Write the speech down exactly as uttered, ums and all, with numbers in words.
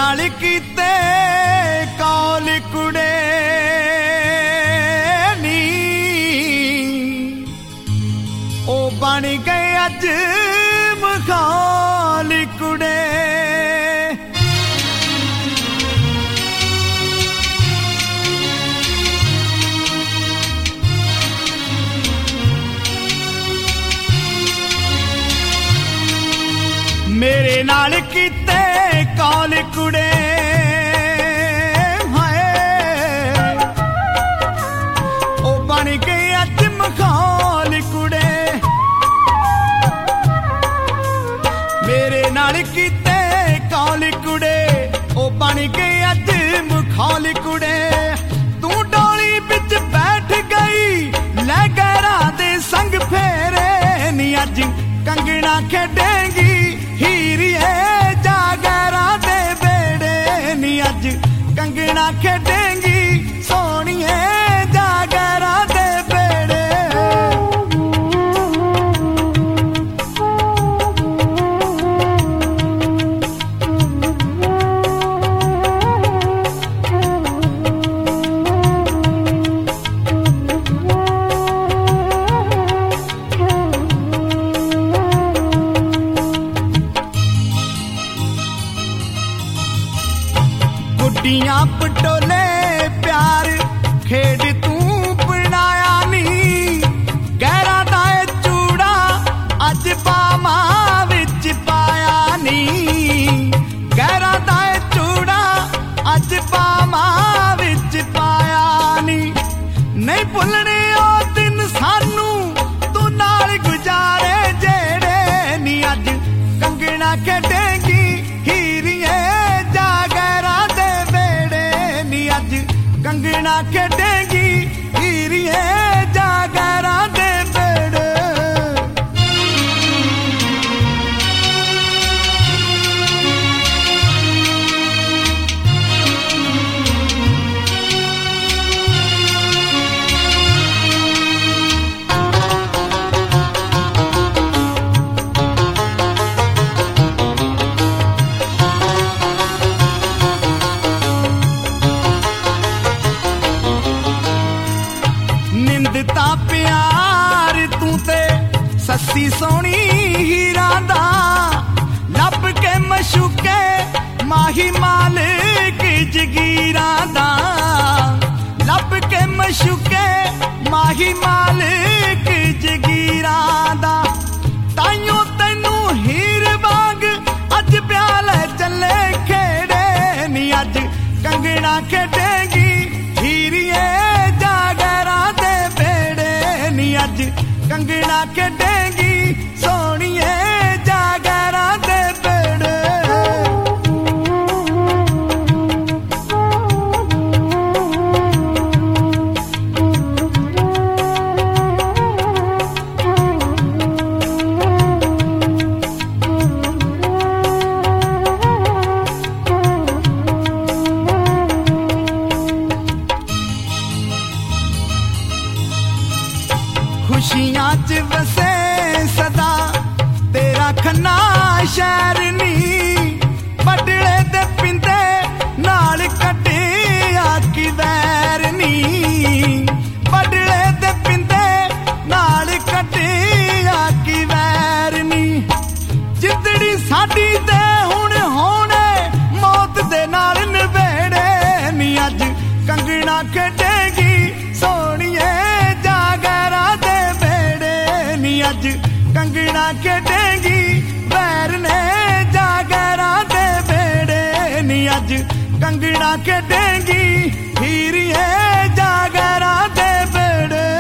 नाल कीते कौल कुड़े नी ओ बन गए अज मखौल कुड़े। मेरे नाल कीते कौल कुड़े हाय ओ बन गए अज मखौल कुड़े। मेरे नाल कीते कौल कुड़े ओ बन गए अज मखौल कुड़े। तू डोली बिच बैठ गई लै गैरां दे संग फेरे नी अज कंगना खेडेंगी हीरिए जागरा दे बेड़े नी अज कंगना खेडेंगी सोनिए जागरा दे बेड़े। गुड्डियां पटोले प्यार खेड तू बनाया नी गहरा दा चूड़ा अज बामा विच पाया नी। गहरा दा चूड़ा अज बामा विच पाया नी। नहीं भुलने ओ दिन सानू तू नाल गुजारे जेड़े नी अज कंगना खेडेंगी हीरिए जागरा दे बेड़े नी अज कंगना खेडेंगी हीरिए जागरा दे बेड़े। निंदता प्यार तू ते सस्सी सोनी हीरा दा लब के मशूके माही मालिक जगीरा दा। लब के मशूके माही मालिक जगीरा दा। ताइयों तैनू हीर वांग अज प्याले चले खेड़े नी अज कंगना खेडेंगी हीरिए जागरा दे बेड़े नी अज कंगना खेडेंगी सोनिए जागरा दे बेड़े। खुशियां च वसे सदा तेरा खन्ना शहर नी। बडले दे पिंदे नाल कटिया की वैर नी। बडले दे पिंदे नाल कटिया की वैर नी। जिंदड़ी साडी ते हुण होणे मौत दे नाल नवेड़े नी अज कंगना खेडेंगी सोनिए जागरा दे बेड़े नी अज कंगना खेडेंगी वैर ने जागरा दे बेड़े नी अज कंगना खेडेंगी हीरिए जागरा दे बेड़े।